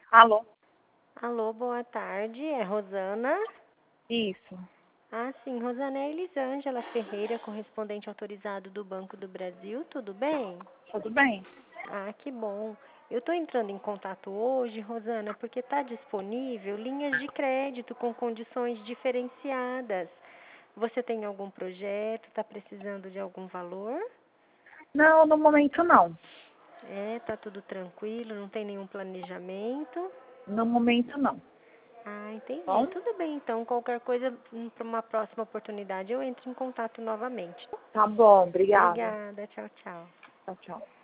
Alô? Alô, boa tarde. É Rosana? Isso. Ah, sim. Rosana, é Elisângela Ferreira, correspondente autorizado do Banco do Brasil. Tudo bem? Tudo bem? Ah, que bom. Eu estou entrando em contato hoje, Rosana, porque está disponível linhas de crédito com condições diferenciadas. Você tem algum projeto? Está precisando de algum valor? Não, no momento não. Tá tudo tranquilo, não tem nenhum planejamento? No momento não. Ah, entendi. Bom? Tudo bem, então. Qualquer coisa, para uma próxima oportunidade, eu entro em contato novamente. Tá bom, obrigada. Obrigada. Tchau, tchau. Tchau, tchau.